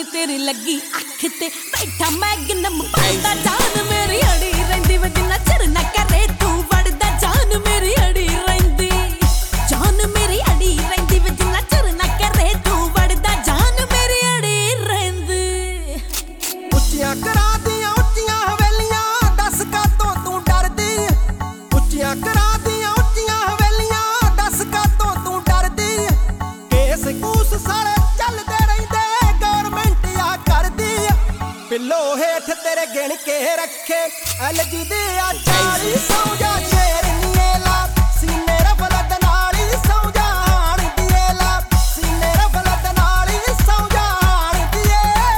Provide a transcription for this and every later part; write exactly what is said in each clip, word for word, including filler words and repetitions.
तेरी लगी अख ते बैठा मैगनम बनदा जान मेरी अड़ी रहिंदी वे जिन्ना चिर ना करे तू वड़दा जान मेरी अड़ी रहिंदी जान मेरी अड़ी रहिंदी वे जिन्ना चिर ना करे तू वड़दा जान मेरी अड़ी रहिंदी ਉੱਚੀਆਂ ਕਰਾ ਦੀਆਂ ਉੱਚੀਆਂ ਹਵੇਲੀਆਂ ਦੱਸ ਕਾਤੋਂ ਤੂੰ ਡਰਦੀ ਉੱਚੀਆਂ ਕਰਾ ਦੀਆਂ ਉੱਚੀਆਂ ਹਵੇਲੀਆਂ ਦੱਸ ਕਾਤੋਂ ਤੂੰ ਡਰਦੀ ਕੇਸ ਕੂਸ ਸਾਲੇ ਚੱਲਦੇ ਰਹਿੰਦੇ ਗਵਰਨਮੈਂਟ ਆ ਕਰਦੀ ਪਿੱਲੋ ਹੇਠ ਤੇਰੇ ਗਿਣ ਕੇ ਰੱਖੇ ਐਲਜੀ ਦੇ ਆ ਚਾਲੀ ਸੌ ਜਾ ਸ਼ੇਰ ਨੀਏ ਲਾ ਸੀਨੇ ਰਫਲਤ ਨਾਲ ਹੀ ਸੌ ਜਾਣ ਦੀਏ ਲਾ ਸੀਨੇ ਰਫਲਤ ਨਾਲ ਹੀ ਸੌ ਜਾਣ ਦੀਏ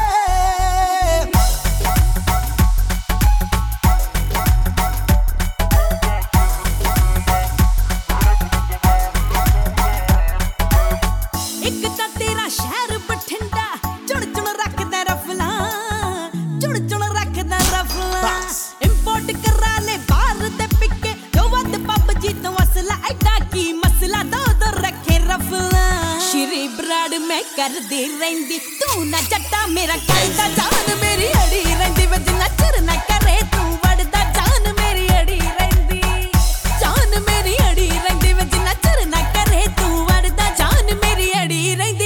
ਇੱਕ ਤਾਂ ਤੇਰਾ ਸ਼ਹਿਰ ਬਠਿੰਡਾ ਚੁਣ ਚੁਣ ਰੱਖਦਾ ਰਫਲਾਂ ਚੁਣ ਚੁਣ ਰੱਖਦਾ ਰਫਲਾਂ ਇੰਪੋਰਟ ਕਰਾ ਲੈ ਬਾਹਰ ਤੇ ਪਿੱਕੇ ਜੋ ਵੱਧ ਪੱਬ ਜੀ ਤੋਂ ਅਸਲਾ ਐਡਾ ਕੀ ਮਸਲਾ ਦੋ ਦੋ ਰੱਖੇ ਰਫਲਾਂ ਸ਼੍ਰੀ ਬਰਾੜ ਮੈਂ ਕਰਦੀ ਰਹਿੰਦੀ ਤੂੰ ਨਾ ਜੱਟਾ ਮੇਰਾ ਕਰਦਾ ਜਾਨ ਮੇਰੀ ਅੜੀ ਰਹਿੰਦੀ ਵੇ ਜਿੰਨਾ ਚਿਰ ਨਾ ਕਰੇ ਤੂੰ ਵੜਦਾ ਜਾਨ ਮੇਰੀ ਅੜੀ ਰਹਿੰਦੀ ਜਾਨ ਮੇਰੀ ਅੜੀ ਰਹਿੰਦੀ ਵੇ ਜਿੰਨਾ ਚਿਰ ਨਾ ਕਰੇ ਤੂੰ ਵੜਦਾ ਜਾਨ ਮੇਰੀ ਅੜੀ ਰਹਿੰਦੀ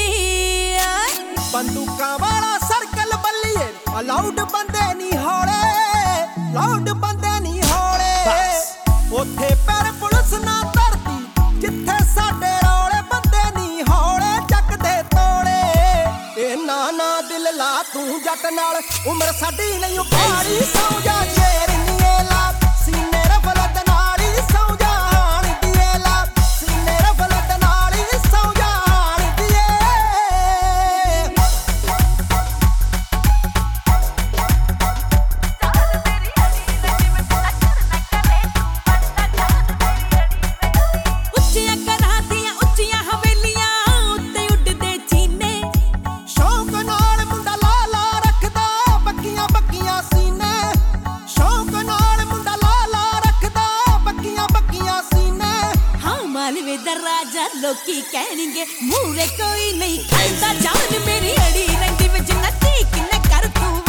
ਬੰਦੂਕਾਂ ਵਾਲਾ ਸਰਕਲ ਬੱਲੀਏ ਅਲਾਉਡ ਬੰਦੇ ਨਹੀਂ ਹੌਲੇ ਲਾਉਡ ਬੰਦੇ ਨਹੀਂ ਹੌਲੇ ਉੱਥੇ ਪੈਰ ਪੁਲਿਸ ਨਾ ਧਰਦੀ ਜਿੱਥੇ ਸਾਡੇ ਰੌਲੇ ਬੰਦੇ ਨਹੀਂ ਹੌਲੇ ਚੱਕਦੇ ਤੋੜੇ ਇਹਨਾਂ ਨਾ ਦਿਲ ਲਾ ਤੂੰ ਜੱਟ ਨਾਲ ਉਮਰ ਸਾਡੀ ਨਹੀਂ ਉਪਾੜੀ ਸੌ ਜਾ ਸ਼ੇਰ ਨੀਏ ਲਾ ਸੀਨੇ ਰਫਲਤ ਨਾਲ ਹੀ ਸੌ ਜਾਣ ਦੀਏ ਲਾ ਸੀਨੇ ਰਫਲਤ ਨਾਲ ਹੀ ਸੌ ਜਾਣ ਦੀਏ ਉੱਚੀਆਂ ਕਰਾਂ ਦੀਆਂ ਉੱਚੀਆਂ ਹਵੇਲੀਆਂ ਉੱਤੇ ਉੱਡਦੇ ਚੀਨੇ ਸ਼ੌਂਕ ਨਾਲ ਮੁੰਡਾ ਲਾ ਲਾ ਰੱਖਦਾ ਬੱਕੀਆਂ ਬੱਕੀਆਂ ਸੀਨੇ ਸ਼ੌਂਕ ਨਾਲ ਮੁੰਡਾ ਲਾ ਲਾ ਰੱਖਦਾ ਬੱਕੀਆਂ ਬੱਕੀਆਂ ਸੀਨੇ ਹਾਂ ਮਾਲਵੇ ਦਾ ਰਾਜਾ ਲੋਕੀ ਕਹਿਣਗੇ ਮੂਰੇ ਕੋਈ ਨਹੀਂ ਖਾਂਦਾ ਜਾਨ ਮੇਰੀ ਅੜੀ ਰਹਿੰਦੀ ਵੇ ਜਿੰਨਾ ਠੀਕ ਨਾ ਕਰ ਤੂੰ